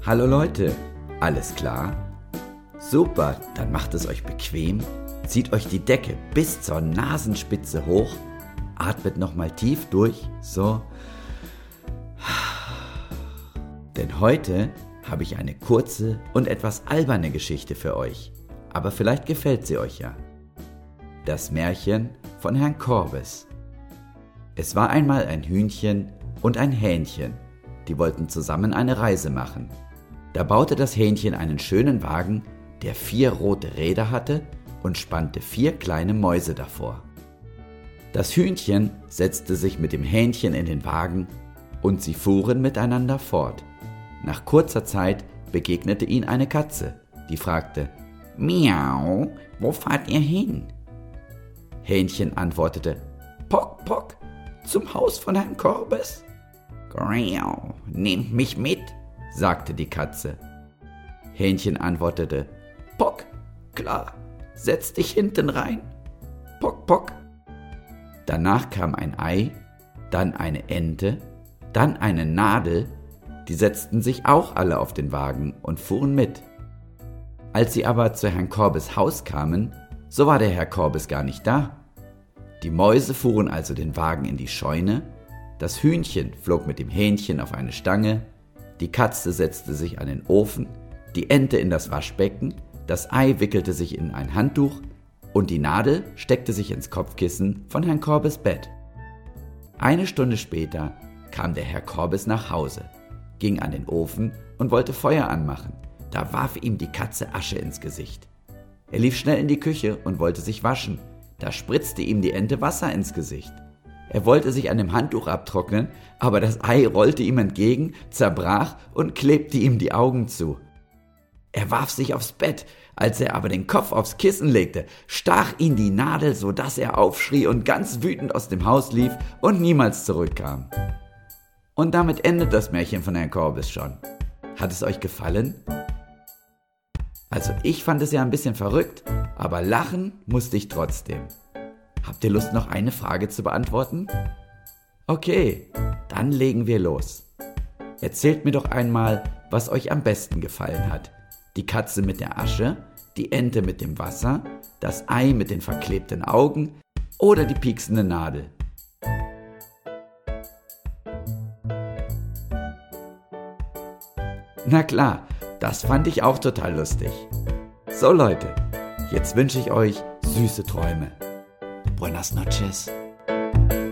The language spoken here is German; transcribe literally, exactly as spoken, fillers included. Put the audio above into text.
Hallo Leute, alles klar? Super, dann macht es euch bequem, zieht euch die Decke bis zur Nasenspitze hoch, atmet nochmal tief durch, so. Denn heute habe ich eine kurze und etwas alberne Geschichte für euch, aber vielleicht gefällt sie euch ja. Das Märchen von Herrn Korbes. Es war einmal ein Hühnchen und ein Hähnchen, die wollten zusammen eine Reise machen. Da baute das Hähnchen einen schönen Wagen, der vier rote Räder hatte und spannte vier kleine Mäuse davor. Das Hühnchen setzte sich mit dem Hähnchen in den Wagen und sie fuhren miteinander fort. Nach kurzer Zeit begegnete ihnen eine Katze, die fragte: »Miau, wo fahrt ihr hin?« Hähnchen antwortete: »Pock, pock, zum Haus von Herrn Korbes.« »Griau, nehmt mich mit«, sagte die Katze. Hähnchen antwortete: »Pock, klar, setz dich hinten rein. Pock, pock.« Danach kam ein Ei, dann eine Ente, dann eine Nadel, die setzten sich auch alle auf den Wagen und fuhren mit. Als sie aber zu Herrn Korbes Haus kamen, so war der Herr Korbes gar nicht da. Die Mäuse fuhren also den Wagen in die Scheune, das Hühnchen flog mit dem Hähnchen auf eine Stange, die Katze setzte sich an den Ofen, die Ente in das Waschbecken, das Ei wickelte sich in ein Handtuch und die Nadel steckte sich ins Kopfkissen von Herrn Korbes Bett. Eine Stunde später kam der Herr Korbes nach Hause, ging an den Ofen und wollte Feuer anmachen. Da warf ihm die Katze Asche ins Gesicht. Er lief schnell in die Küche und wollte sich waschen. Da spritzte ihm die Ente Wasser ins Gesicht. Er wollte sich an dem Handtuch abtrocknen, aber das Ei rollte ihm entgegen, zerbrach und klebte ihm die Augen zu. Er warf sich aufs Bett, als er aber den Kopf aufs Kissen legte, stach ihn die Nadel, so dass er aufschrie und ganz wütend aus dem Haus lief und niemals zurückkam. Und damit endet das Märchen von Herrn Korbes schon. Hat es euch gefallen? Also ich fand es ja ein bisschen verrückt, aber lachen musste ich trotzdem. Habt ihr Lust, noch eine Frage zu beantworten? Okay, dann legen wir los. Erzählt mir doch einmal, was euch am besten gefallen hat. Die Katze mit der Asche, die Ente mit dem Wasser, das Ei mit den verklebten Augen oder die pieksende Nadel. Na klar, das fand ich auch total lustig. So Leute, jetzt wünsche ich euch süße Träume. Buenas noches.